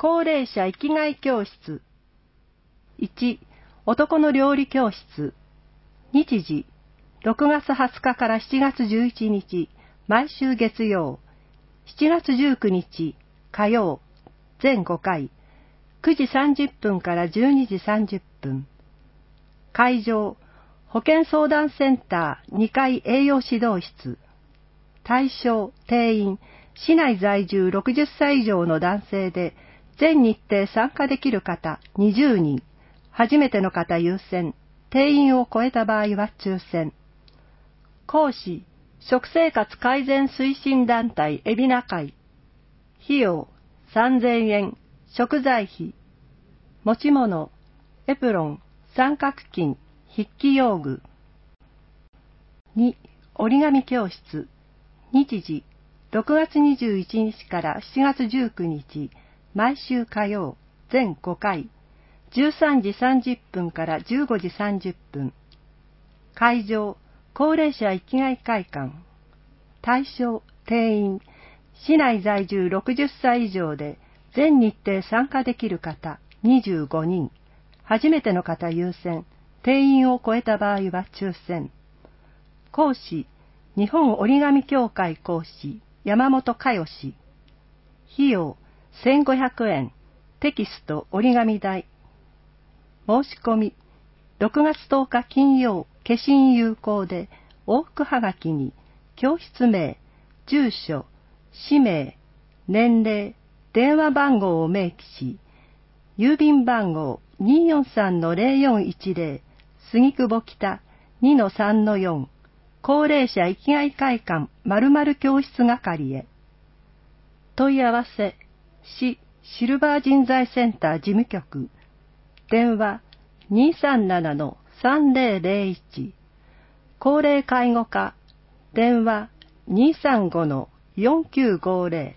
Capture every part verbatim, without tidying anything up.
高齢者生きがい教室。いち、男の料理教室。日時、ろくがつはつかからしちがつじゅういちにち、毎週月曜。しちがつじゅうくにち、火曜。全ごかい。くじさんじゅっぷんからじゅうにじさんじゅっぷん。会場、保健相談センターにかい栄養指導室。対象、定員、市内在住ろくじゅっさい以上の男性で、全日程参加できる方にじゅうにん。初めての方優先。定員を超えた場合は抽選。講師、食生活改善推進団体海老名会。費用、さんぜんえん。食材費。持ち物、エプロン、三角巾、筆記用具。に、折り紙教室。日時、ろくがつにじゅういちにちからしちがつじゅうくにち、毎週火曜、全ごかい。じゅうさんじさんじゅっぷんからじゅうごじさんじゅっぷん。会場、高齢者生きがい会館。対象、定員、市内在住ろくじゅっさい以上で、全日程参加できる方にじゅうごにん。初めての方優先。定員を超えた場合は抽選。講師、日本折り紙協会講師、山本佳代氏。費用、せんごひゃくえん。テキスト折り紙代。申し込み、ろくがつとおか金曜、消印有効で、往復はがきに、教室名、住所、氏名、年齢、電話番号を明記し、郵便番号 にーよんさんのぜろよんいちぜろ、杉久保北 にのさんのよん、高齢者生きがい会館〇〇教室係へ。問い合わせ、市シルバー人材センター事務局、電話 にーさんななのさんぜろぜろいち、高齢介護課、電話 にーさんごのよんきゅうごぜろ。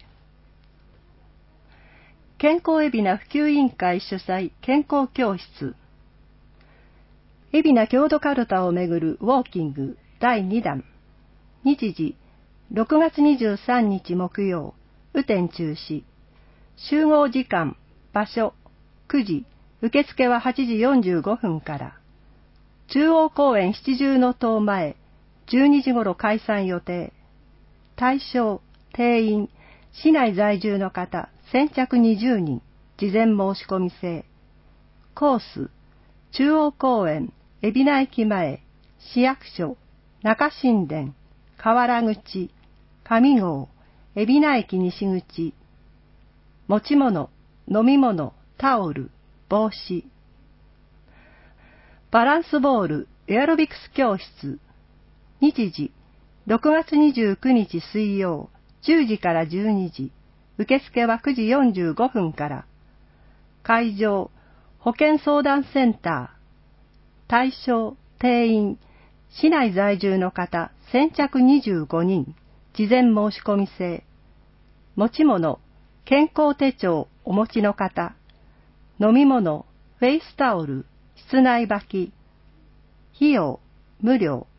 健康海老名普及委員会主催健康教室。海老名郷土カルタをめぐるウォーキングだいにだん。日時、ろくがつにじゅうさんにち木曜、雨天中止。集合時間、場所、くじ、受付ははちじよんじゅうごふんから。中央公園七重の塔前、じゅうにじごろ開催予定。対象、定員、市内在住の方、先着にじゅうにん、事前申し込み制。コース、中央公園、海老名駅前、市役所、中新田、河原口、上郷、海老名駅西口。持ち物、飲み物、タオル、帽子。バランスボール、エアロビクス教室。日時、ろくがつにじゅうくにち水曜、じゅうじからじゅうにじ。受付はくじよんじゅうごふんから。会場、保健相談センター。対象、定員、市内在住の方、先着にじゅうごにん。事前申し込み制。持ち物、健康手帳お持ちの方。飲み物、フェイスタオル、室内履き。費用、無料。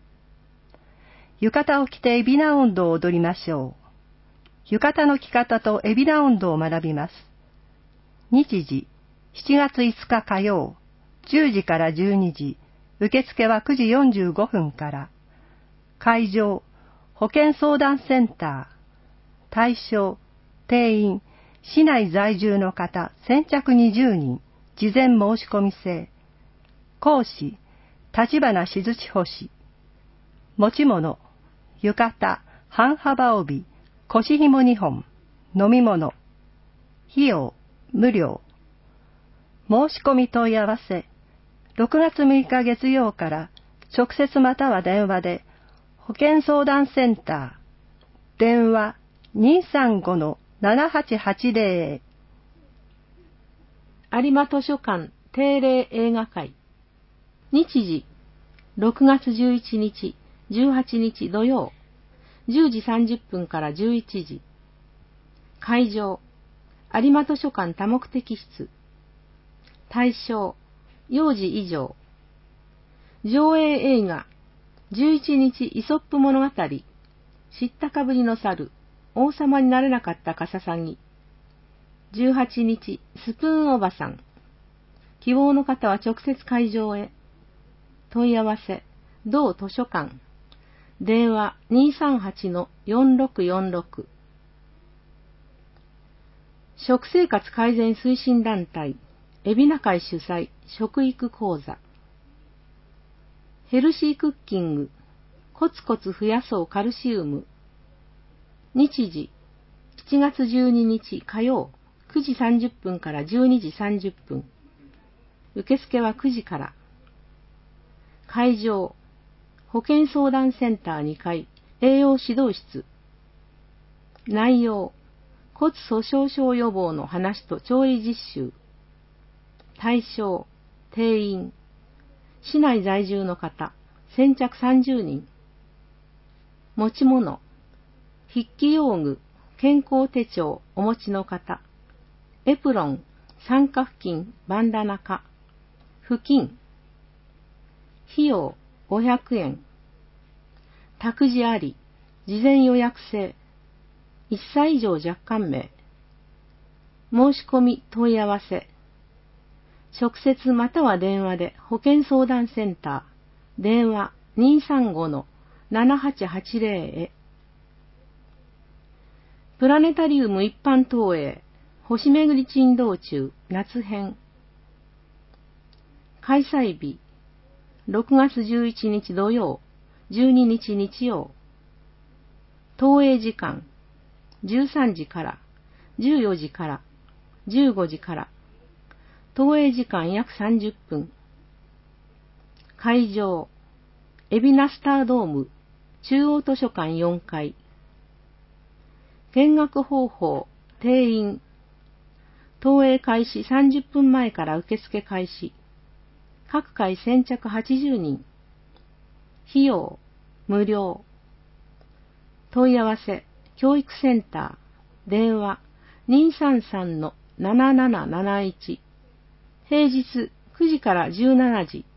浴衣を着て海老名音頭を踊りましょう。浴衣の着方と海老名音頭を学びます。日時、しちがついつか火曜、じゅうじからじゅうにじ。受付はくじよんじゅうごふんから。会場、保健相談センター。対象、定員、市内在住の方、先着にじゅうにん。事前申し込み制。講師、立花静千穂氏。持ち物、浴衣、半幅帯、腰紐にほん。飲み物。費用、無料。申し込み問い合わせ。ろくがつむいか月曜から直接または電話で保健相談センター電話 にーさんごのななはちはちぜろ。有馬図書館定例映画会。日時ろくがつじゅういちにち、じゅうはちにち土曜、じゅうじさんじゅっぷんからじゅういちじ。会場、有馬図書館多目的室。対象、幼児以上。上映映画、じゅういちにちイソップ物語、知ったかぶりの猿、王様になれなかったカササギ。 じゅうはちにち、スプーンおばさん。希望の方は直接会場へ。問い合わせ、同図書館。電話 にーさんはちのよんろくよんろく。食生活改善推進団体、海老名会主催、食育講座。ヘルシークッキング、コツコツ増やそうカルシウム。日時、しちがつじゅうににち火曜、くじさんじゅっぷんからじゅうにじさんじゅっぷん。受付はくじから。会場、保健相談センターにかい、栄養指導室。内容、骨粗鬆症予防の話と調理実習。対象、定員。市内在住の方、先着さんじゅうにん。持ち物、筆記用具、健康手帳お持ちの方、エプロン、酸化布巾、バンダナか、布巾。費用ごひゃくえん。託児あり、事前予約制。いっさい以上若干名。申し込み問い合わせ。直接または電話で保健相談センター、電話 にーさんごのななはちはちぜろ へ。プラネタリウム一般投影、星巡り珍道中夏編。開催日、ろくがつじゅういちにち土曜、じゅうににち日曜。投影時間、じゅうさんじから、じゅうよじから、じゅうごじから。投影時間約さんじゅっぷん。会場、海老名スタードーム、中央図書館よんかい。見学方法、定員。投影開始さんじゅっぷんまえから受付開始。各回先着はちじゅうにん。費用、無料。問い合わせ、教育センター、電話 にーさんさんのななななななないち。平日くじからじゅうしちじ。